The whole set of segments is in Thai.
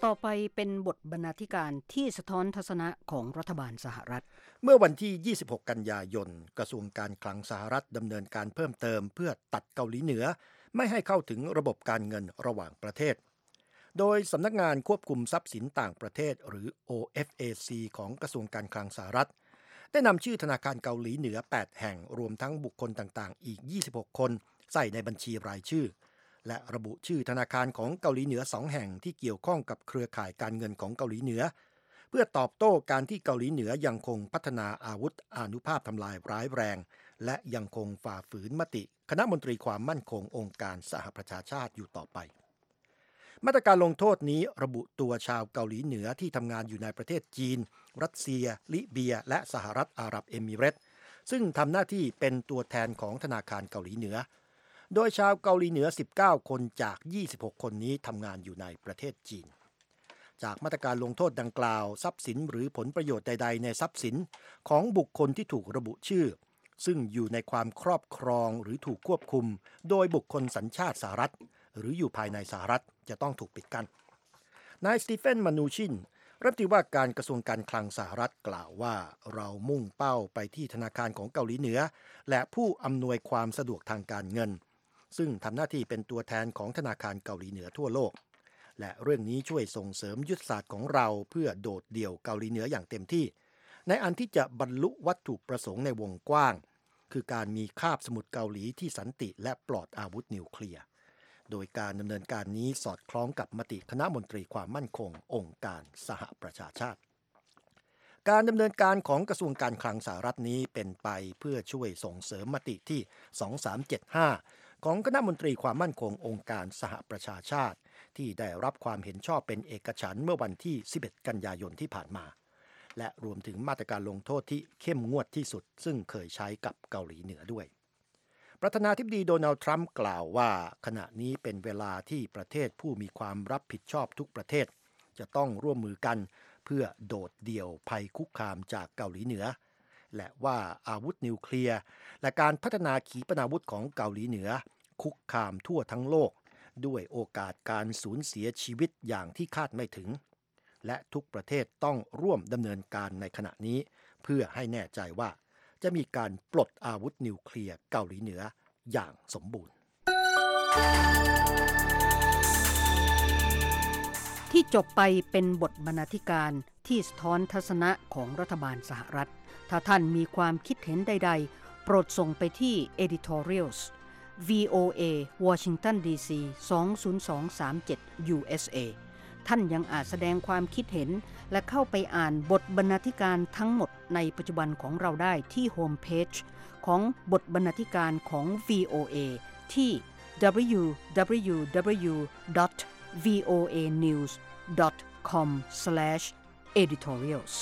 ต่อไปเป็นบทบรรณาธิการที่สะท้อนทัศนะของรัฐบาลสหรัฐเมื่อวันที่26กันยายนกระทรวงการคลังสหรัฐดำเนินการเพิ่มเติมเพื่อตัดเกาหลีเหนือไม่ให้เข้าถึงระบบการเงินระหว่างประเทศโดยสำนักงานควบคุมทรัพย์สินต่างประเทศหรือ OFAC ของกระทรวงการคลังสหรัฐได้นำชื่อธนาคารเกาหลีเหนือ8แห่งรวมทั้งบุคคลต่างๆอีก26คนใส่ในบัญชีรายชื่อและระบุชื่อธนาคารของเกาหลีเหนือ2แห่งที่เกี่ยวข้องกับเครือข่ายการเงินของเกาหลีเหนือเพื่อตอบโต้การที่เกาหลีเหนือยังคงพัฒนาอาวุธอานุภาพทำลายร้ายแรงและยังคงฝ่าฝืนมติคณะมนตรีความมั่นคงองค์การสหประชาชาติอยู่ต่อไปมาตรการลงโทษนี้ระบุตัวชาวเกาหลีเหนือที่ทำงานอยู่ในประเทศจีนรัสเซียลิเบียและสหรัฐอาหรับเอมิเรตส์ซึ่งทำหน้าที่เป็นตัวแทนของธนาคารเกาหลีเหนือโดยชาวเกาหลีเหนือ19คนจาก26คนนี้ทำงานอยู่ในประเทศจีนจากมาตรการลงโทษดังกล่าวทรัพย์สินหรือผลประโยชน์ใดๆในทรัพย์สินของบุคคลที่ถูกระบุชื่อซึ่งอยู่ในความครอบครองหรือถูกควบคุมโดยบุคคลสัญชาติสหรัฐหรืออยู่ภายในสหรัฐจะต้องถูกปิดกั้นนายสตีเฟน มานูชินรัฐมนตรีว่าการกระทรวงการคลังสหรัฐกล่าวว่าเรามุ่งเป้าไปที่ธนาคารของเกาหลีเหนือและผู้อำนวยความสะดวกทางการเงินซึ่งทำหน้าที่เป็นตัวแทนของธนาคารเกาหลีเหนือทั่วโลกและเรื่องนี้ช่วยส่งเสริมยุทธศาสตร์ของเราเพื่อโดดเดี่ยวเกาหลีเหนืออย่างเต็มที่ในอันที่จะบรรลุวัตถุประสงค์ในวงกว้างคือการมีคาบสมุทรเกาหลีที่สันติและปลอดอาวุธนิวเคลียร์โดยการดำเนินการนี้สอดคล้องกับมติคณะมนตรีความมั่นคงองค์การสหประชาชาติการดำเนินการของกระทรวงการคลังสหรัฐนี้เป็นไปเพื่อช่วยส่งเสริมมติที่2375ของคณะมนตรีความมั่นคงองค์การสหประชาชาติที่ได้รับความเห็นชอบเป็นเอกฉันท์เมื่อวันที่11กันยายนที่ผ่านมาและรวมถึงมาตรการลงโทษที่เข้มงวดที่สุดซึ่งเคยใช้กับเกาหลีเหนือด้วยประธานาธิบดีโดนัลด์ทรัมป์กล่าวว่าขณะนี้เป็นเวลาที่ประเทศผู้มีความรับผิดชอบทุกประเทศจะต้องร่วมมือกันเพื่อโดดเดี่ยวภัยคุกคามจากเกาหลีเหนือและว่าอาวุธนิวเคลียร์และการพัฒนาขีปนาวุธของเกาหลีเหนือคุกคามทั่วทั้งโลกด้วยโอกาสการสูญเสียชีวิตอย่างที่คาดไม่ถึงและทุกประเทศต้องร่วมดำเนินการในขณะนี้เพื่อให้แน่ใจว่าจะมีการปลดอาวุธนิวเคลียร์เกาหลีเหนืออย่างสมบูรณ์ที่จบไปเป็นบทบรรณาธิการที่สะท้อนทัศนะของรัฐบาลสหรัฐถ้าท่านมีความคิดเห็นใดๆโปรดส่งไปที่ editorials VOA Washington DC 20237 USA ท่านยังอาจแสดงความคิดเห็นและเข้าไปอ่านบทบรรณาธิการทั้งหมดในปัจจุบันของเราได้ที่โฮมเพจของบทบรรณาธิการของ VOA ที่ www.voanews.com/editorials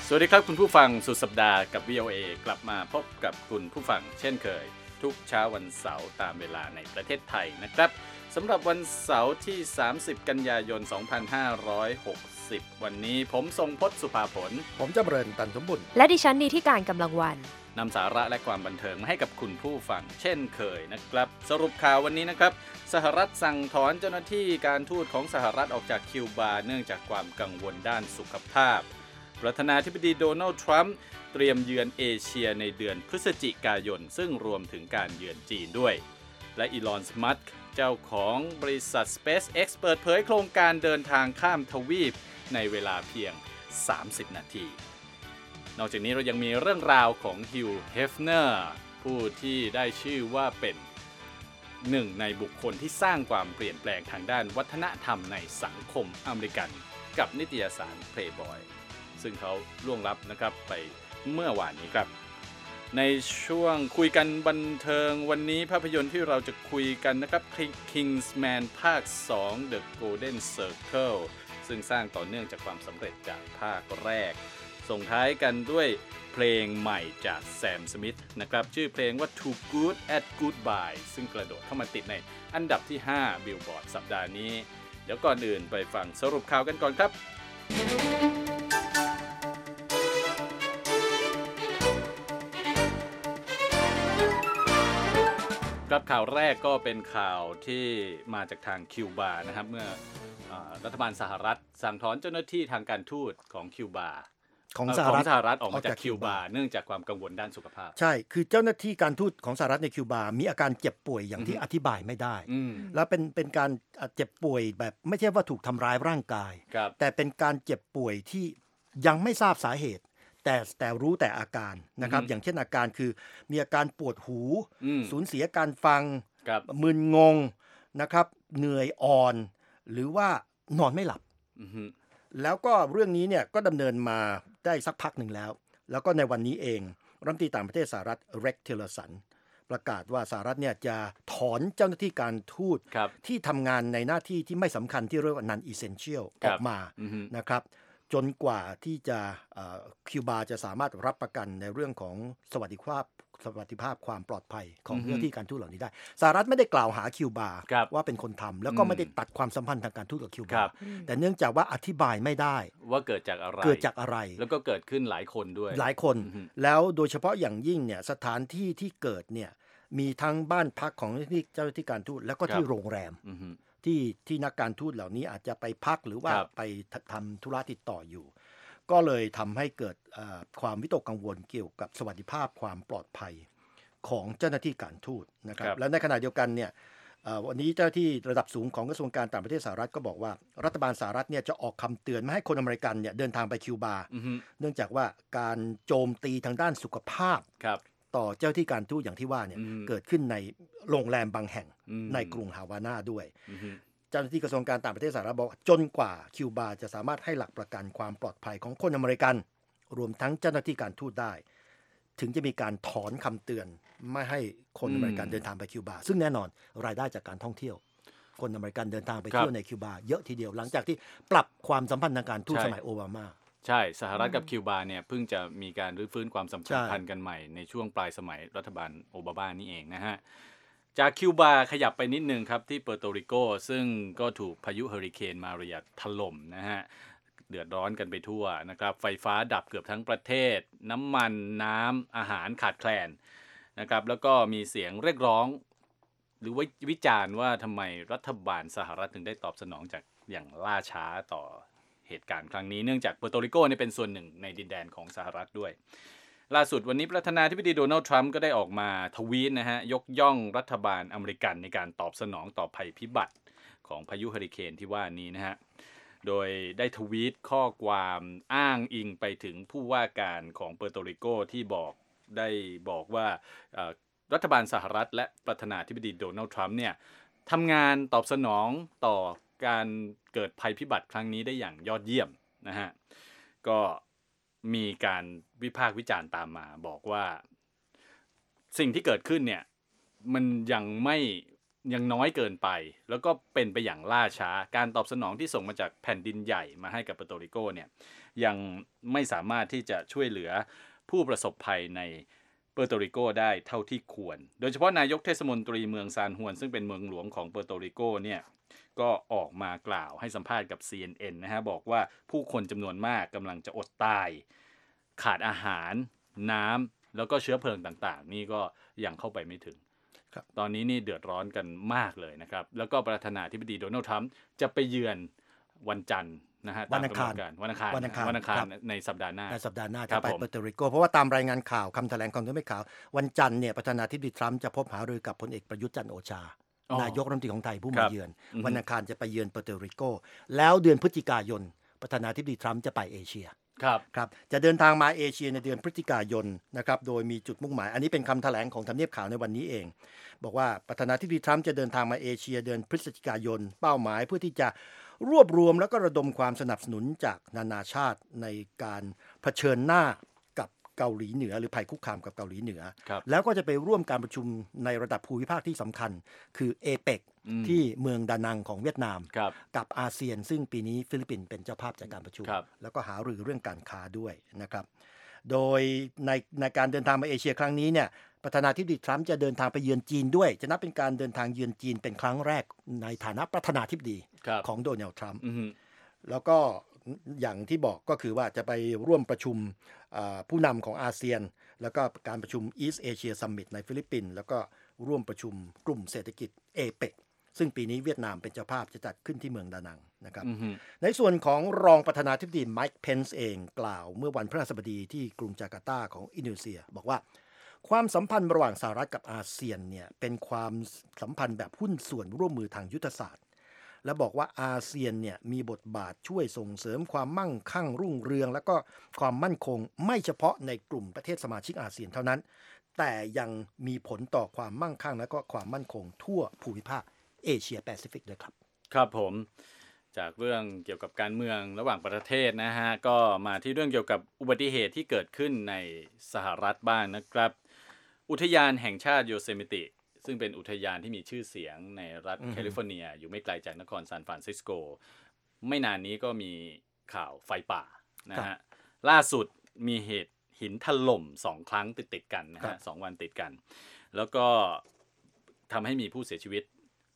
สวัสดีครับคุณผู้ฟังสุดสัปดาห์กับ VOA กลับมาพบกับคุณผู้ฟังเช่นเคยทุกเช้าวันเสาร์ตามเวลาในประเทศไทยนะครับสำหรับวันเสาร์ที่30กันยายน2560วันนี้ผมทรงพจน์สุภาผลผมจำเริญตันสมบุญและดิฉันนีที่การกำลังวันนำสาระและความบันเทิงมาให้กับคุณผู้ฟังเช่นเคยนะครับสรุปข่าววันนี้นะครับสหรัฐสั่งถอนเจ้าหน้าที่การทูตของสหรัฐออกจากคิวบาเนื่องจากความกังวลด้านสุขภาพประธานาธิบดีโดนัลด์ทรัมป์เตรียมเยือนเอเชียในเดือนพฤศจิกายนซึ่งรวมถึงการเยือนจีนด้วยและอีลอน มัสก์เจ้าของบริษัท SpaceX เปิดเผยโครงการเดินทางข้ามทวีปในเวลาเพียง30นาทีนอกจากนี้เรายังมีเรื่องราวของฮิว เฮฟเนอร์ผู้ที่ได้ชื่อว่าเป็นหนึ่งในบุคคลที่สร้างความเปลี่ยนแปลงทางด้านวัฒนธรรมในสังคมอเมริกันกับนิตยสาร Playboy ซึ่งเขาล่วงลับนะครับไปเมื่อวานนี้ครับในช่วงคุยกันบันเทิงวันนี้ภาพยนตร์ที่เราจะคุยกันนะครับ Kingsman ภาค 2 The Golden Circle ซึ่งสร้างต่อเนื่องจากความสำเร็จจากภาคแรกส่งท้ายกันด้วยเพลงใหม่จากแซม สมิธนะครับชื่อเพลงว่า Too Good at Goodbye ซึ่งกระโดดเข้ามาติดในอันดับที่5 Billboard สัปดาห์นี้เดี๋ยวก่อนอื่นไปฟังสรุปข่าวกันก่อนครับครับข่าวแรกก็เป็นข่าวที่มาจากทางคิวบานะครับเมื่อรัฐบาลสหรัฐสั่งถอนเจ้าหน้าที่ทางการทูตของคิวบาของสหรัฐออกมาจากคิวบาเนื่องจากความกังวลด้านสุขภาพใช่คือเจ้าหน้าที่การทูตของสหรัฐในคิวบามีอาการเจ็บป่วยอย่างที่อธิบายไม่ได้แล้วเป็นการเจ็บป่วยแบบไม่ใช่ว่าถูกทำร้ายร่างกายแต่เป็นการเจ็บป่วยที่ยังไม่ทราบสาเหตุแต่รู้แต่อาการนะครับอย่างเช่นอาการคือมีอาการปวดหูสูญเสียการฟังมึนงงนะครับเหนื่อยอ่อนหรือว่านอนไม่หลับแล้วก็เรื่องนี้เนี่ยก็ดำเนินมาได้สักพักหนึ่งแล้วก็ในวันนี้เองรัฐมนตรีต่างประเทศสหรัฐเร็กซ์ ทิลเลอร์สันประกาศว่าสหรัฐเนี่ยจะถอนเจ้าหน้าที่การทูตที่ทำงานในหน้าที่ที่ไม่สำคัญที่เรียกว่า non essential ออกมานะครับจนกว่าที่จะคิวบาจะสามารถรับประกันในเรื่องของสวัสดิภาพความปลอดภัยของเจ้าหน้าที่การทูตเหล่านี้ได้สหรัฐไม่ได้กล่าวหาคิวบาว่าเป็นคนทำแล้วก็ไม่ได้ตัดความสัมพันธ์ทางการทูตกับคิวบาแต่เนื่องจากว่าอธิบายไม่ได้ว่าเกิดจากอะไรแล้วก็เกิดขึ้นหลายคนด้วยหลายคนแล้วโดยเฉพาะอย่างยิ่งเนี่ยสถานที่ที่เกิดเนี่ยมีทั้งบ้านพักของเจ้าหน้าที่การทูตแล้วก็ที่โรงแรมที่นักการทูตเหล่านี้อาจจะไปพักหรือว่าไปทำธุระติดต่ออยู่ก็เลยทำให้เกิดความวิตกกังวลเกี่ยวกับสวัสดิภาพความปลอดภัยของเจ้าหน้าที่การทูตนะครับและในขณะเดียวกันเนี่ยวันนี้เจ้าหน้าที่ระดับสูงของกระทรวงการต่างประเทศสหรัฐก็บอกว่ารัฐบาลสหรัฐเนี่ยจะออกคำเตือนไม่ให้คนอเมริกันเนี่ยเดินทางไปคิวบาเนื่องจากว่าการโจมตีทางด้านสุขภาพต่อเจ้าที่การทูตอย่างที่ว่าเนี่ยเกิดขึ้นในโรงแรมบางแห่งในกรุงฮาวาน่าด้วยเจ้าหน้าที่กระทรวงการต่างประเทศสหรัฐบอกจนกว่าคิวบาจะสามารถให้หลักประกันความปลอดภัยของคนอเมริกันรวมทั้งเจ้าหน้าที่การทูตได้ถึงจะมีการถอนคำเตือนไม่ให้คนอเมริกันเดินทางไปคิวบาซึ่งแน่นอนรายได้จากการท่องเที่ยวคนอเมริกันเดินทางไปเที่ยวในคิวบาเยอะทีเดียวหลังจากที่ปรับความสัมพันธ์ทางการทูตสมัยโอบามาใช่สหรัฐกับคิวบาเนี่ยเพิ่งจะมีการรื้อฟื้นความสัมพันธ์กันใหม่ในช่วงปลายสมัยรัฐบาลโอบามานี่เองนะฮะจากคิวบาขยับไปนิดนึงครับที่เปอร์โตริโกซึ่งก็ถูกพายุเฮอริเคนมาเรียถล่มนะฮะเดือดร้อนกันไปทั่วนะครับไฟฟ้าดับเกือบทั้งประเทศน้ำมันน้ำอาหารขาดแคลนนะครับแล้วก็มีเสียงเรียกร้องหรือว่าวิจารณ์ว่าทำไมรัฐบาลสหรัฐถึงได้ตอบสนองจากอย่างล่าช้าต่อเหตุการณ์ครั้งนี้เนื่องจากเปอร์โตริโกเนี่ยเป็นส่วนหนึ่งในดินแดนของสหรัฐด้วยล่าสุดวันนี้ประธานาธิบดีโดนัลด์ทรัมป์ก็ได้ออกมาทวีตนะฮะยกย่องรัฐบาลอเมริกันในการตอบสนองต่อภัยพิบัติของพายุเฮอริเคนที่ว่านี้นะฮะโดยได้ทวีตข้อความอ้างอิงไปถึงผู้ว่าการของเปอร์โตริโกที่บอกว่ารัฐบาลสหรัฐและประธานาธิบดีโดนัลด์ทรัมป์เนี่ยทำงานตอบสนองต่อการเกิดภัยพิบัติครั้งนี้ได้อย่างยอดเยี่ยมนะฮะก็มีการวิพากษ์วิจารณ์ตามมาบอกว่าสิ่งที่เกิดขึ้นเนี่ยมันยังน้อยเกินไปแล้วก็เป็นไปอย่างล่าช้าการตอบสนองที่ส่งมาจากแผ่นดินใหญ่มาให้กับเปอร์โตริโกเนี่ยยังไม่สามารถที่จะช่วยเหลือผู้ประสบภัยในเปอร์โตริโกได้เท่าที่ควรโดยเฉพาะนายกเทศมนตรีเมืองซานฮวนซึ่งเป็นเมืองหลวงของเปอร์โตริโกเนี่ยก็ออกมากล่าวให้สัมภาษณ์กับ CNN นะฮะบอกว่าผู้คนจำนวนมากกำลังจะอดตายขาดอาหารน้ำแล้วก็เชื้อเพลิงต่างๆนี่ก็ยังเข้าไปไม่ถึงตอนนี้นี่เดือดร้อนกันมากเลยนะครับแล้วก็ประธานาธิบดีโดนัลด์ทรัมป์จะไปเยือนวันจันทร์นะฮะวันอังคารในสัปดาห์หน้าจะไปเปอร์โตริโกเพราะว่าตามรายงานข่าวคำแถลงของทแถลงข่าววันจันทร์เนี่ยประธานาธิบดีทรัมป์จะพบหารือกับพลเอกประยุทธ์จันทร์โอชานายกรัฐมนตรีของไทยผู้มาเยือนวันอังคารจะไปเยือนเปอร์โตริโกแล้วเดือนพฤศจิกายนประธานาธิบดีทรัมป์จะไปเอเชียครับจะเดินทางมาเอเชียในเดือนพฤศจิกายนนะครับโดยมีจุดมุ่งหมายอันนี้เป็นคำแถลงของทำเนียบขาวในวันนี้เองบอกว่าประธานาธิบดีทรัมป์จะเดินทางมาเอเชียเดือนพฤศจิกายนเป้าหมายเพื่อที่จะรวบรวมแล้วก็ระดมความสนับสนุนจากนานาชาติในการเผชิญหน้ากับเกาหลีเหนือหรือภัยคุกคามกับเกาหลีเหนือแล้วก็จะไปร่วมการประชุมในระดับภูมิภาคที่สำคัญคือเอเปกที่เมืองดานังของเวียดนามกับอาเซียนซึ่งปีนี้ฟิลิปปินส์เป็นเจ้าภาพจัดการประชุมแล้วก็หารือเรื่องการค้าด้วยนะครับโดยในการเดินทางมาเอเชียครั้งนี้เนี่ยประธานาธิบดีทรัมป์จะเดินทางไปเยือนจีนด้วยจะนับเป็นการเดินทางเยือนจีนเป็นครั้งแรกในฐานะประธานาธิบดีของโดนัลด์ทรัมป์แล้วก็อย่างที่บอกก็คือว่าจะไปร่วมประชุมผู้นำของอาเซียนแล้วก็การประชุม East Asia Summit ในฟิลิปปินส์แล้วก็ร่วมประชุมกลุ่มเศรษฐกิจเอเปกซึ่งปีนี้เวียดนามเป็นเจ้าภาพจะจัดขึ้นที่เมืองดานังนะครับในส่วนของรองประธานาธิบดีไมค์เพนซ์เองกล่าวเมื่อวันพฤหัสบดีที่กรุงจาการ์ตาของอินโดนีเซียบอกว่าความสัมพันธ์ระหว่างสหรัฐกับอาเซียนเนี่ยเป็นความสัมพันธ์แบบหุ้นส่วนร่วมมือทางยุทธศาสตร์และบอกว่าอาเซียนเนี่ยมีบทบาทช่วยส่งเสริมความมั่งคั่งรุ่งเรืองและก็ความมั่นคงไม่เฉพาะในกลุ่มประเทศสมาชิกอาเซียนเท่านั้นแต่ยังมีผลต่อความมั่งคั่งและก็ความมั่นคงทั่วภูมิภาคเอเชียแปซิฟิกด้วยครับครับผมจากเรื่องเกี่ยวกับการเมืองระหว่างประเทศนะฮะก็มาที่เรื่องเกี่ยวกับอุบัติเหตุที่เกิดขึ้นในสหรัฐบ้างนะครับอุทยานแห่งชาติโยเซมิติซึ่งเป็นอุทยานที่มีชื่อเสียงในรัฐแคลิฟอร์เนียอยู่ไม่ไกลจากนครซานฟรานซิสโกไม่นานนี้ก็มีข่าวไฟป่านะฮะล่าสุดมีเหตุหินถล่ม2ครั้งติดกันนะฮะ2วันติดกันแล้วก็ทำให้มีผู้เสียชีวิต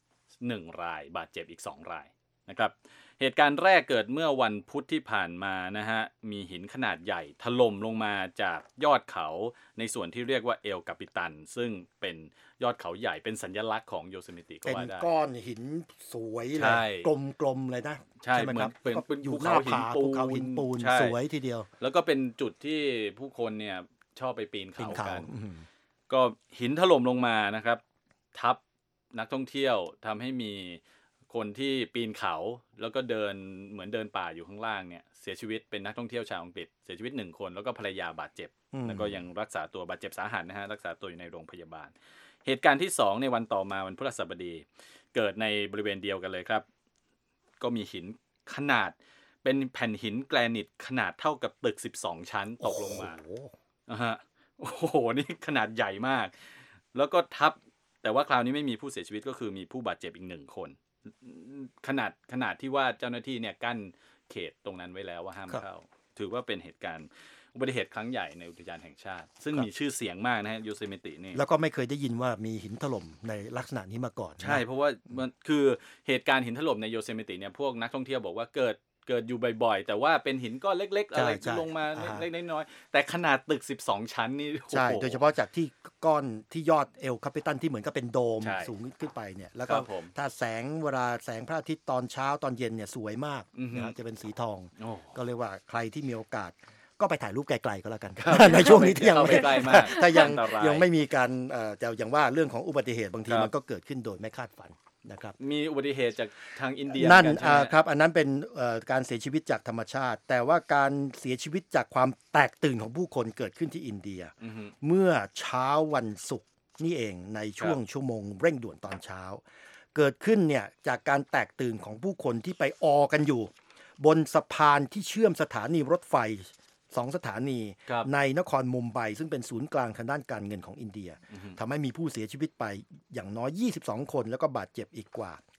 1รายบาดเจ็บอีก2รายนะครับเหตุการณ์แรกเกิดเมื่อวันพุธที่ผ่านมานะฮะมีหินขนาดใหญ่ถล่มลงมาจากยอดเขาในส่วนที่เรียกว่าเอลกาปิตันซึ่งเป็นยอดเขาใหญ่เป็นสัญลักษณ์ของโยเซมิติก็ว่าได้เป็นก้อนหินสวยเลยกลมๆเลยนะใช่เหมือนเป็นอยู่หน้าผาภูเขาหินปูนสวยทีเดียวแล้วก็เป็นจุดที่ผู้คนเนี่ยชอบไปปีนเขากันก็หินถล่มลงมานะครับทับนักท่องเที่ยวทำให้มีคนที่ปีนเขาแล้วก็เดินเหมือนเดินป่าอยู่ข้างล่างเนี่ยเสียชีวิตเป็นนักท่องเที่ยวชาวอังกฤษเสียชีวิต1คนแล้วก็ภรรยาบาดเจ็บแล้วก็ยังรักษาตัวบาดเจ็บสาหัสนะฮะรักษาตัวอยู่ในโรงพยาบาลเหตุการณ์ที่2ในวันต่อมาวันพฤหัสบดีเกิดในบริเวณเดียวกันเลยครับก็มีหินขนาดเป็นแผ่นหินแกรนิตขนาดเท่ากับตึก12ชั้นตกลงมาโอ้โหนี่ขนาดใหญ่มากแล้วก็ทับแต่ว่าคราวนี้ไม่มีผู้เสียชีวิตก็คือมีผู้บาดเจ็บอีก1คนขนาดที่ว่าเจ้าหน้าที่เนี่ยกั้นเขตตรงนั้นไว้แล้วว่าห้ามเข้าถือว่าเป็นเหตุการณ์อุบัติเหตุครั้งใหญ่ในอุทยานแห่งชาติซึ่งมีชื่อเสียงมากนะฮะโยเซมิตินี่แล้วก็ไม่เคยได้ยินว่ามีหินถล่มในลักษณะนี้มาก่อนใช่เพราะว่ามันคือเหตุการณ์หินถล่มในโยเซมิติเนี่ยพวกนักท่องเที่ยวบอกว่าเกิดอยู่บ่อยๆแต่ว่าเป็นหินก้อนเล็กๆอะไรลงมาเล็กๆน้อยๆแต่ขนาดตึก12ชั้นนี่ใช่โดยเฉพาะจากที่ก้อนที่ยอดเอลคาปิตันที่เหมือนกับเป็นโดมสูงขึ้นไปเนี่ยแล้วก็ถ้าเวลาแสงพระอาทิตย์ตอนเช้าตอนเย็นเนี่ยสวยมากนะจะเป็นสีทองก็เรียกว่าใครที่มีโอกาสก็ไปถ่ายรูปไกลๆก็แล้วกันในช่วงนี้ที่ยังไม่ใกล้มากถ้ายังไม่มีการแต่อย่างว่าเรื่องของอุบัติเหตุบางทีมันก็เกิดขึ้นโดยไม่คาดฝันนะครับมีอุบัติเหตุจากทางอินเดียนั่นครับอันนั้นเป็นการเสียชีวิตจากธรรมชาติแต่ว่าการเสียชีวิตจากความแตกตื่นของผู้คนเกิดขึ้นที่อินเดียเมื่อเช้าวันศุกร์นี่เองในช่วงชั่วโมงเร่งด่วนตอนเช้าเกิดขึ้นเนี่ยจากการแตกตื่นของผู้คนที่ไปออกันอยู่บนสะพานที่เชื่อมสถานีรถไฟ2 สถานีในนครมุมไบซึ่งเป็นศูนย์กลางทางด้านการเงินของอินเดียทำให้มีผู้เสียชีวิตไปอย่างน้อย22คนแล้วก็บาดเจ็บอีกกว่า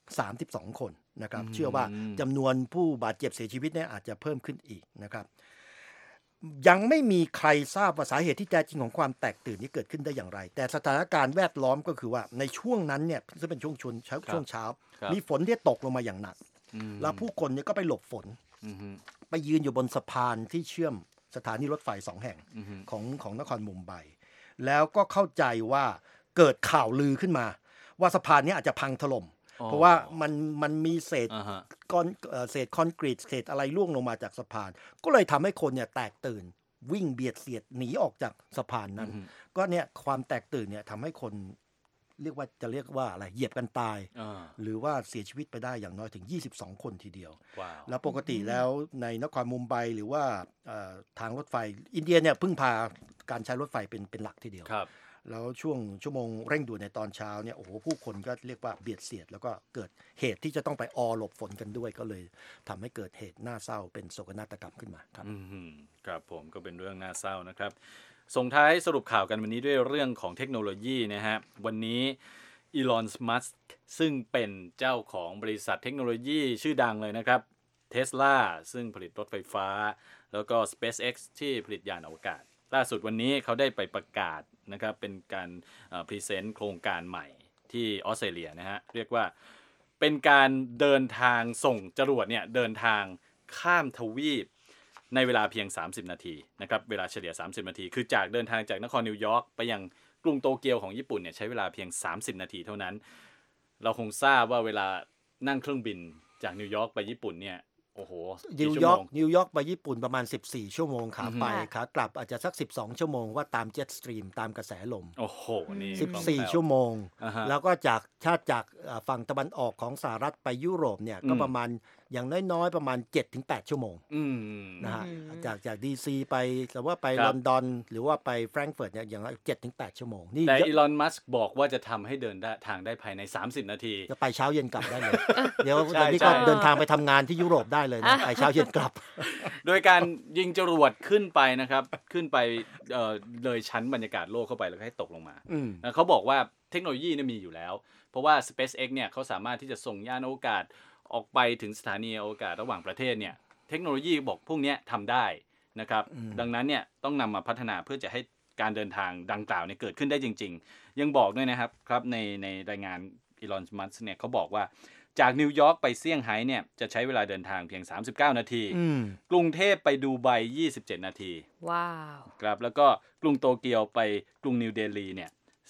32 คนนะครับเชื่อว่าจำนวนผู้บาดเจ็บเสียชีวิตเนี่ยอาจจะเพิ่มขึ้นอีกนะครับยังไม่มีใครทราบว่าสาเหตุที่แท้จริงของความแตกตื่นนี้เกิดขึ้นได้อย่างไรแต่สถานการณ์แวดล้อมก็คือว่าในช่วงนั้นเนี่ยซึ่งเป็นช่วงเช้ามีฝนที่ตกลงมาอย่างหนักแล้วผู้คนเนี่ยก็ไปหลบฝนไปยืนอยู่บนสะพานที่เชื่อมสถานีรถไฟ2 แห่งของนครมุมไบแล้วก็เข้าใจว่าเกิดข่าวลือขึ้นมาว่าสะพานนี้อาจจะพังถล่มเพราะว่ามันมีเศษคอนกรีตเศษอะไรร่วงลงมาจากสะพานก็เลยทำให้คนเนี่ยแตกตื่นวิ่งเบียดเสียดหนีออกจากสะพานนั้นก็เนี่ยความแตกตื่นเนี่ยทำให้คนเรียกว่าอะไรเหยียบกันตายหรือว่าเสียชีวิตไปได้อย่างน้อยถึง22 คนทีเดียวแล้วปกติแล้วในนครมุมไบหรือว่าทางรถไฟอินเดียเนี่ยพึ่งพาการใช้รถไฟเป็นหลักทีเดียวแล้วช่วงชั่วโมงเร่งด่วนในตอนเช้าเนี่ยโอ้โหผู้คนก็เรียกว่าเบียดเสียดแล้วก็เกิดเหตุที่จะต้องไปหลบฝนกันด้วยก็เลยทำให้เกิดเหตุน่าเศร้าเป็นโศกนาฏกรรมขึ้นมาครับครับผมก็เป็นเรื่องน่าเศร้านะครับส่งท้ายสรุปข่าวกันวันนี้ด้วยเรื่องของเทคโนโลยีนะฮะวันนี้อีลอนมัสก์ซึ่งเป็นเจ้าของบริษัทเทคโนโลยีชื่อดังเลยนะครับ Tesla ซึ่งผลิตรถไฟฟ้าแล้วก็ SpaceX ที่ผลิตยานอวกาศล่าสุดวันนี้เขาได้ไปประกาศนะครับเป็นการพรีเซนต์โครงการใหม่ที่ออสเตรเลียนะฮะเรียกว่าเป็นการเดินทางส่งจรวดเนี่ยเดินทางข้ามทวีปในเวลาเพียง30 นาทีนะครับเวลาเฉลี่ย30 นาทีคือจากเดินทางจากนครนิวยอร์กไปยังกรุงโตเกียวของญี่ปุ่นเนี่ยใช้เวลาเพียง30 นาทีเท่านั้นเราCongทราบว่าเวลานั่งเครื่องบินจากนิวยอร์กไปญี่ปุ่นเนี่ยโอ้โหนิวยอร์กไปญี่ปุ่นประมาณ14 ชั่วโมงขาไปขากลับอาจจะสัก12 ชั่วโมงว่าตามเจ็ตสตรีมตามกระแสลมโอ้โหนี่ 14 ชั่วโมงแล้วก็จากฝั่งตะวันออกของสหรัฐไปยุโรปเนี่ยก็ประมาณอย่างน้อยๆประมาณ 7-8 ชั่วโมงนะฮะจากดีซีไปแต่ว่าไปลอนดอนหรือว่าไปแฟรงก์เฟิร์ตเนี่ยอย่างน้อย 7-8 ชั่วโมงนี่แต่อีลอนมัสก์บอกว่าจะทำให้เดินทางได้ภายใน30 นาทีจะไปเช้าเย็นกลับได้เลยเดี๋ยวนี้ก็เดินทางไปทำงานที่ยุโรปได้เลยนะไปเช้าเย็นกลับโดยการยิงจรวดขึ้นไปนะครับขึ้นไปเลยชั้นบรรยากาศโลกเข้าไปแล้วก็ให้ตกลงมาเขาบอกว่าเทคโนโลยีนี่มีอยู่แล้วเพราะว่า SpaceX เนี่ยเขาสามารถที่จะส่งยานอวกาศออกไปถึงสถานีอวกาศระหว่างประเทศเนี่ยเทคโนโลยีบอกพวกนี้ทำได้นะครับดังนั้นเนี่ยต้องนำมาพัฒนาเพื่อจะให้การเดินทางดังกล่าวเนี่ยเกิดขึ้นได้จริงๆยังบอกด้วยนะครับในรายงานอีลอน มัสก์เนี่ยเขาบอกว่าจากนิวยอร์กไปเซี่ยงไฮ้เนี่ยจะใช้เวลาเดินทางเพียง39 นาทีกรุงเทพไปดูไบ27 นาทีว้าวครับแล้วก็กรุงโตเกียวไปกรุงนิวเดลีเนี่ย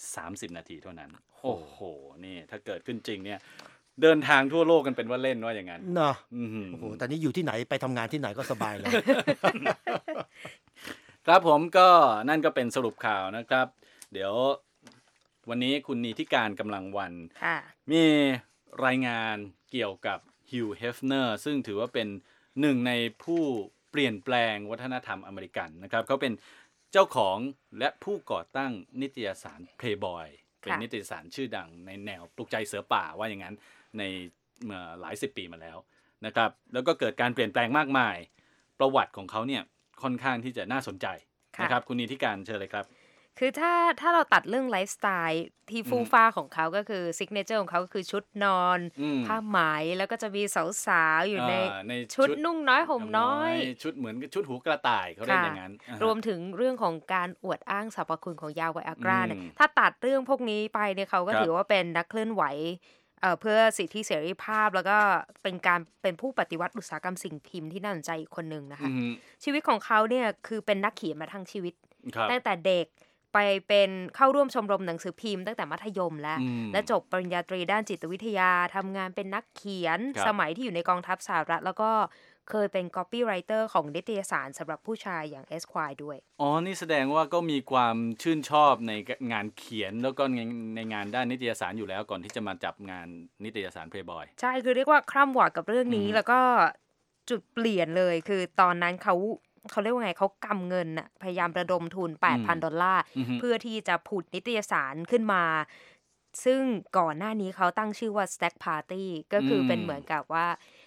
30 นาทีเท่านั้นโอ้โหนี่ถ้าเกิดขึ้นจริงเนี่ยเดินทางทั่วโลกกันเป็นว่าเล่นว่าอย่างนั้นเนาะโอ้โหตอนนี้อยู่ที่ไหนไปทำงานที่ไหนก็สบายเลยครับผมก็นั่นก็เป็นสรุปข่าวนะครับเดี๋ยววันนี้คุณนีธิการกำลังวันมีรายงานเกี่ยวกับฮิว เฮฟเนอร์ซึ่งถือว่าเป็นหนึ่งในผู้เปลี่ยนแปลงวัฒนธรรมอเมริกันนะครับเขาเป็นเจ้าของและผู้ก่อตั้งนิตยสาร Playboy เป็นนิตยสารชื่อดังในแนวปลุกใจเสือป่าว่าอย่างนั้นในเมื่อหลาย10 ปีมาแล้วนะครับแล้วก็เกิดการเปลี่ยนแปลงมากมายประวัติของเขาเนี่ยค่อนข้างที่จะน่าสนใจนะครับคุณนีธิการเชิญเลยครับคือถ้าเราตัดเรื่องไลฟ์สไตล์ที่ฟู่ฟ้าของเขาก็คือซิกเนเจอร์ของเขาก็คือชุดนอนผ้าไหมแล้วก็จะมีสาวๆอยู่ในชุดนุ่งน้อยห่มน้อยชุดเหมือนชุดหูกระต่ายเขาเรียกอย่างนั้นรวมถึงเรื่องของการอวดอ้างสรรพคุณของยาไวอากราเนี่ยถ้าตัดเรื่องพวกนี้ไปเนี่ยเขาก็ถือว่าเป็นนักเคลื่อนไหวเพื่อสิทธิเสรีภาพแล้วก็เป็นผู้ปฏิวัติอุตสาหกรรมสิ่งพิมพ์ที่น่าสนใจอีกคนนึงนะคะชีวิตของเขาเนี่ยคือเป็นนักเขียนมาทั้งชีวิตตั้งแต่เด็กไปเป็นเข้าร่วมชมรมหนังสือพิมพ์ตั้งแต่มัธยมและจบปริญญาตรีด้านจิตวิทยาทำงานเป็นนักเขียนสมัยที่อยู่ในกองทัพสหรัฐแล้วก็เคยเป็น copywriter ของนิตยสารสำหรับผู้ชายอย่าง Esquire ด้วยอ๋อนี่แสดงว่าก็มีความชื่นชอบในงานเขียนแล้วก็ในงานด้านนิตยสารอยู่แล้วก่อนที่จะมาจับงานนิตยสาร Playboy ใช่คือเรียกว่าคร่ำวอดกับเรื่องนี้แล้วก็จุดเปลี่ยนเลยคือตอนนั้นเขาเรียกว่าไงเขากำเงินน่ะพยายามระดมทุน $8,000 เพื่อที่จะผุดนิตยสารขึ้นมาซึ่งก่อนหน้านี้เขาตั้งชื่อว่า Stack Party ก็คือเป็นเหมือนกับว่า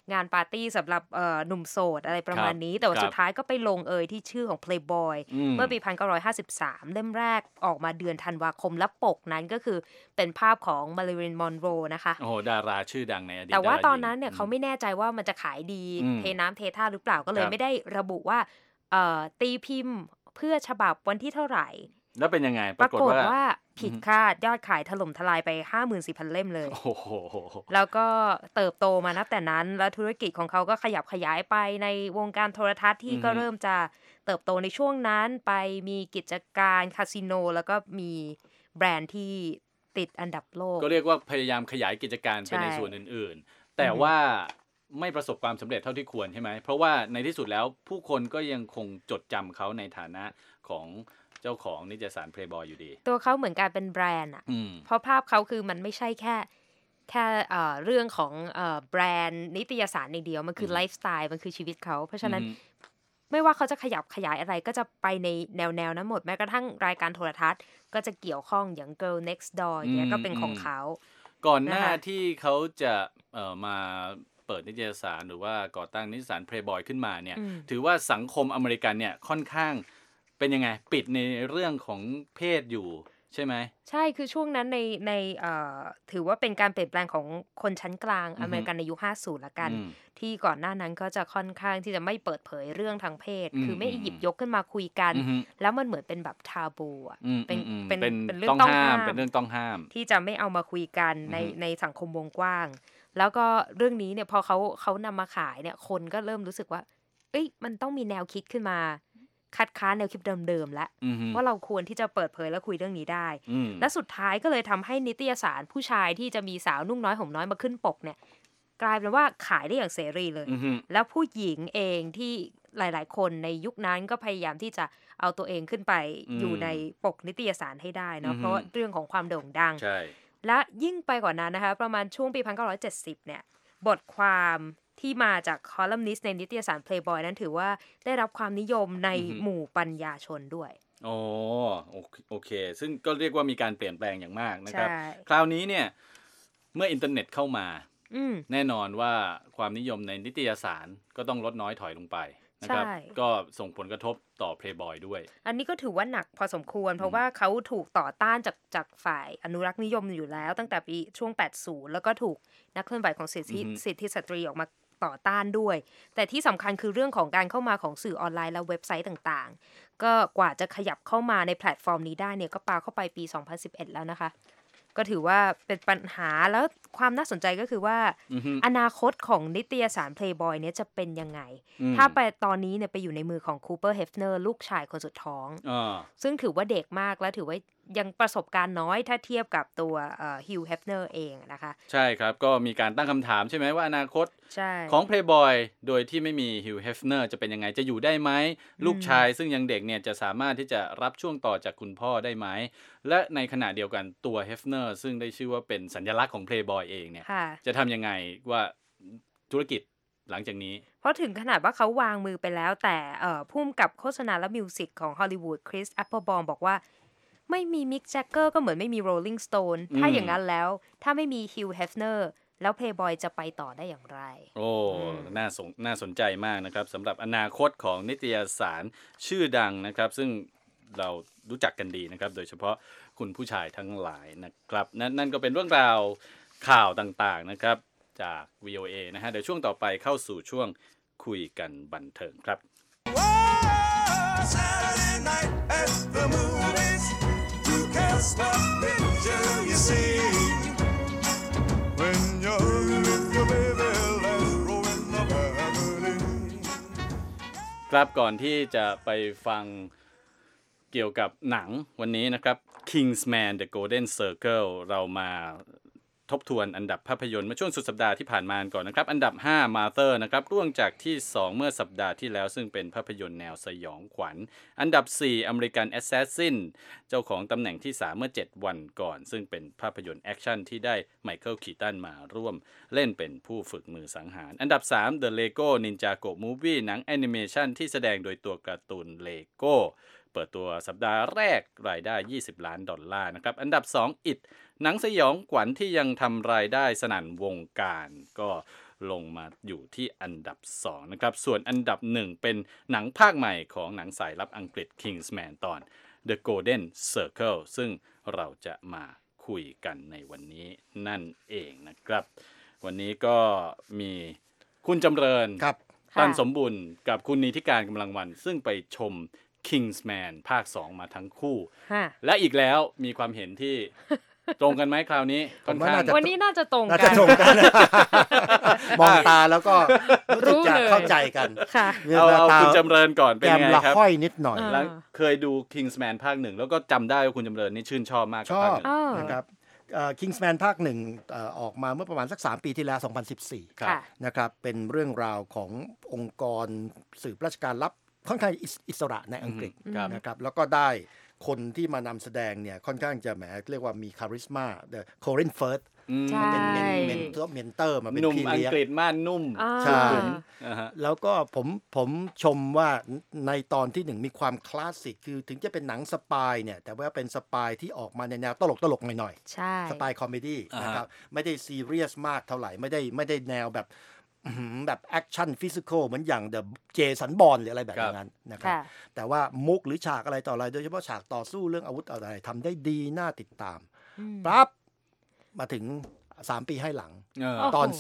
งานปาร์ตี้สำหรับหนุ่มโสดอะไรประมาณนี้แต่ว่าสุดท้ายก็ไปลงที่ชื่อของ Playboy เมื่อปี 1953 เล่มแรกออกมาเดือนธันวาคมและปกนั้นก็คือเป็นภาพของ Marilyn Monroe นะคะโอ้โหดาราชื่อดังในอดีตแต่ว่าตอนนั้นเนี่ยเขาไม่แน่ใจว่ามันจะขายดีเทน้ำเทท่าหรือเปล่าก็เลยไม่ได้ระบุว่าตีพิมพ์เพื่อฉบับวันที่เท่าไหร่แล้วเป็นยังไงปรากฏว่าผิดคาดยอดขายถล่มทลายไป 54,000 เล่มเลยโอ้โหแล้วก็เติบโตมานับแต่นั้นแล้วธุรกิจของเขาก็ขยับขยายไปในวงการโทรทัศน์ที่ก็เริ่มจะเติบโตในช่วงนั้นไปมีกิจการคาสิโนแล้วก็มีแบรนด์ที่ติดอันดับโลกก็เรียกว่าพยายามขยายกิจการไปในส่วนอื่นๆแต่ว่าไม่ประสบความสำเร็จเท่าที่ควรใช่ไหมเพราะว่าในที่สุดแล้วผู้คนก็ยังคงจดจำเขาในฐานะของเจ้าของนิตยสาร Playboy อยู่ดีตัวเขาเหมือนการเป็นแบรนด์เพราะภาพเขาคือมันไม่ใช่แค่เรื่องของแบรนด์นิตยสารอย่างเดียวมันคือไลฟ์สไตล์มันคือชีวิตเขาเพราะฉะนั้นไม่ว่าเขาจะขยับขยายอะไรก็จะไปในแนวนั้นหมดแม้กระทั่งรายการโทรทัศน์ก็จะเกี่ยวข้องอย่าง Girl Next Door อย่างเงี้ยก็เป็นของเขาก่อนหน้าที่เขาจะมาเปิดนิตยสารหรือว่าก่อตั้งนิตยสาร Playboy ขึ้นมาเนี่ยถือว่าสังคมอเมริกันเนี่ยค่อนข้างเป็นยังไงปิดในเรื่องของเพศอยู่ใช่ไหมใช่คือช่วงนั้นในถือว่าเป็นการเปลี่ยนแปลงของคนชั้นกลางอเมริกันในยุค 50 ละกันที่ก่อนหน้านั้นก็จะค่อนข้างที่จะไม่เปิดเผยเรื่องทางเพศคือไม่หยิบยกขึ้นมาคุยกันแล้วมันเหมือนเป็นแบบทาบูอ่ะเป็นเรื่องต้องห้ามเป็นเรื่องต้องห้ามที่จะไม่เอามาคุยกันในสังคมวงกว้างแล้วก็เรื่องนี้เนี่ยพอเขานำมาขายเนี่ยคนก็เริ่มรู้สึกว่าเอ้ยมันต้องมีแนวคิดขึ้นมาคัดค้านแนวคิดเดิมๆแล้วว่าเราควรที่จะเปิดเผยและคุยเรื่องนี้ได้และสุดท้ายก็เลยทำให้นิตยสารผู้ชายที่จะมีสาวนุ่งน้อยห่มน้อยมาขึ้นปกเนี่ยกลายเป็นว่าขายได้อย่างเสรีเลยแล้วผู้หญิงเองที่หลายๆคนในยุคนั้นก็พยายามที่จะเอาตัวเองขึ้นไปอยู่ในปกนิตยสารให้ได้เนาะเพราะเรื่องของความโด่งดังและยิ่งไปกว่านั้นนะคะประมาณช่วงปี 1970 เนี่ยบทความที่มาจากคอลัมนิสต์ในนิตยสาร Playboy นั้นถือว่าได้รับความนิยมในหมู่ปัญญาชนด้วยโอเคซึ่งก็เรียกว่ามีการเปลี่ยนแปลงอย่างมากนะครับคราวนี้เนี่ยเมื่ออินเทอร์เน็ตเข้ามาแน่นอนว่าความนิยมในนิตยสารก็ต้องลดน้อยถอยลงไปนะครับก็ส่งผลกระทบต่อ Playboy ด้วยอันนี้ก็ถือว่าหนักพอสมควรเพราะว่าเขาถูกต่อต้านจากฝ่ายอนุรักษ์นิยมอยู่แล้วตั้งแต่ปีช่วง 80 แล้วก็ถูกนักเคลื่อนไหวของสิทธิสตรีออกมาต่อต้านด้วยแต่ที่สำคัญคือเรื่องของการเข้ามาของสื่อออนไลน์และเว็บไซต์ต่างๆก็กว่าจะขยับเข้ามาในแพลตฟอร์มนี้ได้เนี่ยก็ปาเข้าไปปี 2011 แล้วนะคะก็ถือว่าเป็นปัญหาแล้วความน่าสนใจก็คือว่าอนาคตของนิตยสาร Playboy เนี่ยจะเป็นยังไงถ้าไปตอนนี้เนี่ยไปอยู่ในมือของคูเปอร์เฮฟเนอร์ลูกชายคนสุดท้องซึ่งถือว่าเด็กมากและถือว่ายังประสบการณ์น้อยถ้าเทียบกับตัวฮิวเฮฟเนอร์เองนะคะใช่ครับก็มีการตั้งคำถามใช่ไหมว่าอนาคตของ Playboy โดยที่ไม่มีฮิวเฮฟเนอร์จะเป็นยังไงจะอยู่ได้ไหมลูกชายซึ่งยังเด็กเนี่ยจะสามารถที่จะรับช่วงต่อจากคุณพ่อได้ไหมและในขณะเดียวกันตัวเฮฟเนอร์ซึ่งได้ชื่อว่าเป็นสัญลักษณ์ของ Playboy เองเนี่ยจะทำยังไงว่าธุรกิจหลังจากนี้เพราะถึงขนาดว่าเขาวางมือไปแล้วแต่ผู้กำกับโฆษณาและมิวสิกของฮอลลีวูดคริสแอปเปิลบอมบอกว่าไม่มีมิกแจ็คเกอร์ก็เหมือนไม่มีโรลลิงสโตนถ้าอย่างนั้นแล้วถ้าไม่มีฮิวเฮฟเนอร์แล้ว Playboy จะไปต่อได้อย่างไรน่าสนใจมากนะครับสำหรับอนาคตของนิตยสารชื่อดังนะครับซึ่งเรารู้จักกันดีนะครับโดยเฉพาะคุณผู้ชายทั้งหลายนะครับนั่นก็เป็นเรื่องราวข่าวต่างๆนะครับจาก VOA นะฮะเดี๋ยวช่วงต่อไปเข้าสู่ช่วงคุยกันบันเทิงครับSaturday night at the movies You can't stop picture you see When you're with your baby Let's roll in the balcony ครับก่อนที่จะไปฟังเกี่ยวกับหนังวันนี้นะครับ Kingsman The Golden Circle เรามาทบทวนอันดับภาพยนตร์เมื่อช่วงสุดสัปดาห์ที่ผ่านมาก่อนนะครับอันดับ5 Mother นะครับร่วงจากที่2เมื่อสัปดาห์ที่แล้วซึ่งเป็นภาพยนตร์แนวสยองขวัญอันดับ4 American Assassin เจ้าของตำแหน่งที่3เมื่อ7วันก่อนซึ่งเป็นภาพยนตร์แอคชั่นที่ได้ไมเคิลคีตันมาร่วมเล่นเป็นผู้ฝึกมือสังหารอันดับ3 The Lego Ninjago Movie หนังแอนิเมชันที่แสดงโดยตัวการ์ตูน Lego เปิดตัวสัปดาห์แรกรายได้$20 ล้านนะครับอันดับ2 It หนังสยองขวัญที่ยังทำรายได้สนั่นวงการก็ลงมาอยู่ที่อันดับ2นะครับส่วนอันดับ1เป็นหนังภาคใหม่ของหนังสายลับอังกฤษ Kingsman ตอน The Golden Circle ซึ่งเราจะมาคุยกันในวันนี้นั่นเองนะครับวันนี้ก็มีคุณจำเริญตันสมบุญกับคุณนิติการกำลังวันซึ่งไปชม Kingsman ภาค2มาทั้งคู่และอีกแล้วมีความเห็นที่ตรงกันไหมคราวนี้ค่อนข้างวันนี้น่าจะตรงกันมองตาแล้วก็รู้สึกจะเข้าใจกันเอาคุณจำเริญก่อนเป็นไงครับห้อยนิดหน่อยแล้วเคยดู Kingsman ภาค1แล้วก็จำได้ว่าคุณจำเริญนี่ชื่นชอบมากกับภาค1 นะครับKingsman ภาค1ออกมาเมื่อประมาณสัก3ปีที่แล้ว2014นะครับเป็นเรื่องราวขององค์กรสืบราชการลับค่อนข้างอิสระในอังกฤษนะครับแล้วก็ได้คนที่มานำแสดงเนี่ยค่อนข้างจะแหมเรียกว่ามีคาริสมาโคลินเฟิร์ธเป็นเมนเตอร์มาเป็นพี่เลี้ยงอังกฤษม่านนุ่มใช่แล้วก็ผมชมว่าในตอนที่1มีความคลาสสิกคือถึงจะเป็นหนังสปายเนี่ยแต่ว่าเป็นสปายที่ออกมาในแนวตลกหน่อยๆสปายคอมเมดี้นะครับไม่ได้ซีเรียสมากเท่าไหร่ไม่ได้แนวแบบแอคชั่นฟิสิกอลเหมือนอย่างเดอะเจสันบอนหรืออะไรแบบนั้นนะครับแต่ว่ามุกหรือฉากอะไรต่ออะไรโดยเฉพาะฉากต่อสู้เรื่องอาวุธอะไรทำได้ดีน่าติดตามปั๊บมาถึง3 ปีให้หลังตอน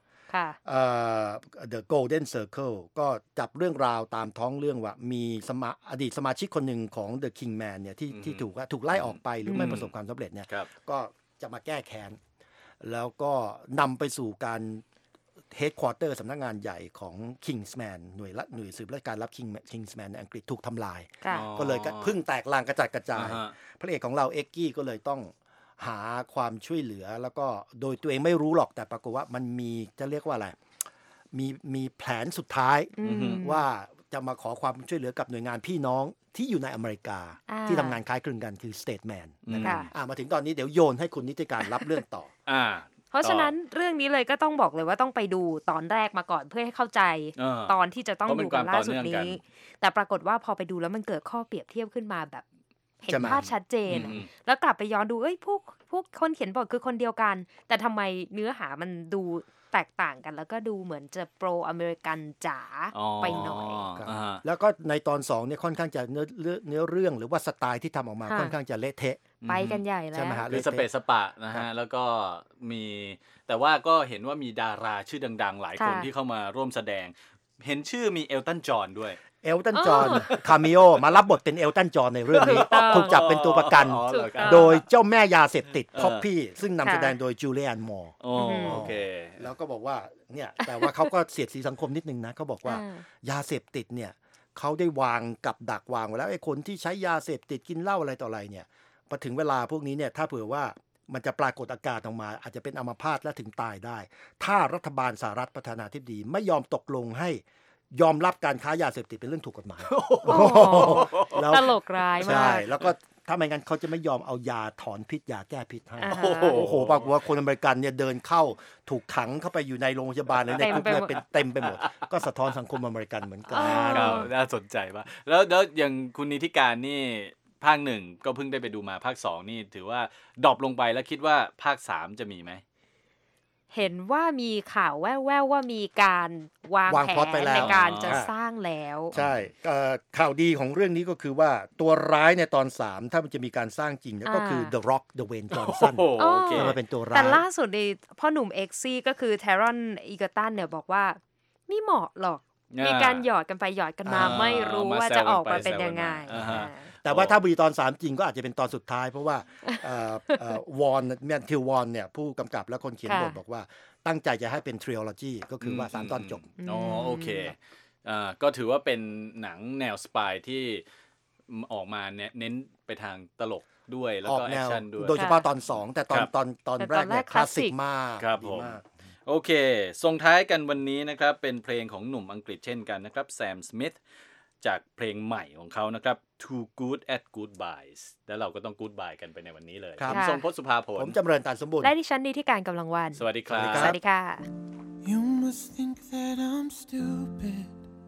2The Golden Circle ก็จับเรื่องราวตามท้องเรื่องว่ามีอดีตสมาชิกคนหนึ่งของ The Kingman เนี่ยที่ถูกไล่ออกไปหรือไม่ประสบความสำเร็จเนี่ยก็จะมาแก้แค้นแล้วก็นำไปสู่การเฮดควอเตอร์สำนักงานใหญ่ของ Kingsman หน่วยสืบราชการลับ Kingsman ในอังกฤษถูกทำลายก็เลยพึ่งแตกลางกระจัดกระจายพระเอกของเราเอ็กกี้ก็เลยต้องหาความช่วยเหลือแล้วก็โดยตัวเองไม่รู้หรอกแต่ปรากฏว่ามันมีจะเรียกว่าอะไรมีแผนสุดท้ายว่าจะมาขอความช่วยเหลือกับหน่วยงานพี่น้องที่อยู่ในอเมริกาที่ทำงานคล้ายคลึงกันคือ Statman นะครับมาถึงตอนนี้เดี๋ยวโยนให้คุณนิติการรับเรื่องต่อเพราะฉะนั้นเรื่องนี้เลยก็ต้องบอกเลยว่าต้องไปดูตอนแรกมาก่อนเพื่อให้เข้าใจตอนที่จะต้องดูกันล่าสุดนี้แต่ปรากฏว่าพอไปดูแล้วมันเกิดข้อเปรียบเทียบขึ้นมาแบบเห็นภาพชัดเจนแล้วกลับไปย้อนดูพวกคนเขียนบทคือคนเดียวกันแต่ทำไมเนื้อหามันดูแตกต่างกันแล้วก็ดูเหมือนจะโปรอเมริกันจ๋าไปหน่อยแล้วก็ในตอน2เนี่ยค่อนข้างจะเนื้อเรื่องหรือว่าสไตล์ที่ทำออกมาค่อนข้างจะเละเทะไปกันใหญ่แล้วใช่ไหมฮะหรือสเปซสปะนะฮะแล้วก็มีแต่ว่าก็เห็นว่ามีดาราชื่อดังๆหลายคนที่เข้ามาร่วมแสดงเห็นชื่อมีเอลตันจอห์นด้วยเอลตันจอห์นคาเมโอมารับบทเป็นเอลตันจอห์นในเรื่องนี้ถูกจับเป็นตัวประกันโดยเจ้าแม่ยาเสพติดพ็อปปี้ซึ่งนำแสดงโดยจูเลียนมอร์โอเคแล้วก็บอกว่าเนี่ยแต่ว่าเขาก็เสียดสีสังคมนิดนึงนะเขาบอกว่ายาเสพติดเนี่ยเขาได้วางกับดักวางไว้แล้วไอ้คนที่ใช้ยาเสพติดกินเหล้าอะไรต่ออะไรเนี่ยพอถึงเวลาพวกนี้เนี่ยถ้าเผื่อว่ามันจะปรากฏอาการออกมาอาจจะเป็นอัมพาตและถึงตายได้ถ้ารัฐบาลสหรัฐประธานาธิบดีไม่ยอมตกลงให้ยอมรับการค้ายาเสพติดเป็นเรื่องถูกกฎหมายตลกร้ายมากใช่แล้วก็ถ้าไม่งั้นเขาจะไม่ยอมเอายาถอนพิษยาแก้พิษให้โอ้โหปรากฏว่าคนอเมริกันเนี่ยเดินเข้าถูกขังเข้าไปอยู่ในโรงพยาบาลในคุกเนี่ยเป็นเต็มไปหมดก็สะท้อนสังคมอเมริกันเหมือนกันน่าสนใจมากแล้วอย่างคุณนิติการนี่ภาค1ก็เพิ่งได้ไปดูมาภาค2นี่ถือว่าดรอปลงไปแล้วคิดว่าภาค3จะมีไหมเห็นว่ามีข่าวแว่วๆว่ามีการวางแผนในการจะสร้างแล้วใช่ข่าวดีของเรื่องนี้ก็คือว่าตัวร้ายในตอน3ถ้ามันจะมีการสร้างจริงก็คือ The Rock Dwayne Johnson จะมาเป็นตัวร้ายแต่ล่าสุดในพ่อหนุ่มเอ็กซี่ก็คือเทรอนอีกตันเนี่ยบอกว่าไม่เหมาะหรอกมีการหยอดกันไปหยอดกันมาไม่รู้ว่าจะออกมาเป็นยังไงแต่ว่าถ้ามีตอน3จริงก็อาจจะเป็นตอนสุดท้ายเพราะว่าวอนแมนทิววอนเนี่ยผู้กำกับและคนเขียนบทบอกว่าตั้งใจจะให้เป็นทริโอโลจีก็คือว่า3ตอนจบโอเคก็ถือว่าเป็นหนังแนวสปายที่ออกมาเน้นไปทางตลกด้วยแล้วก็แอคชั่นด้วยโดยเฉพาะตอน2แต่ตอนแรกเนี่ยคลาสสิกมากครับผมโอเคส่งท้ายกันวันนี้นะครับเป็นเพลงของหนุ่มอังกฤษเช่นกันนะครับแซมสมิธจากเพลงใหม่ของเขานะครับ Too Good at Goodbyes แล้วเราก็ต้อง Goodbye กันไปในวันนี้เลยผมทรงพจน์สุภาผลผมจำเริญตาสมบูรณ์และดิฉันนิติการกำลังวันสวัสดีครับสวัสดีค่ะ You must think that I'm stupid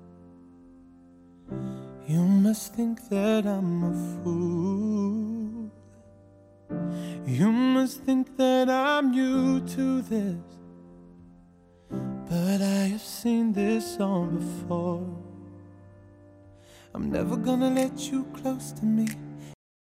You must think that I'm a fool You must think that I'm new to this But before. I'm never gonna let you close to me.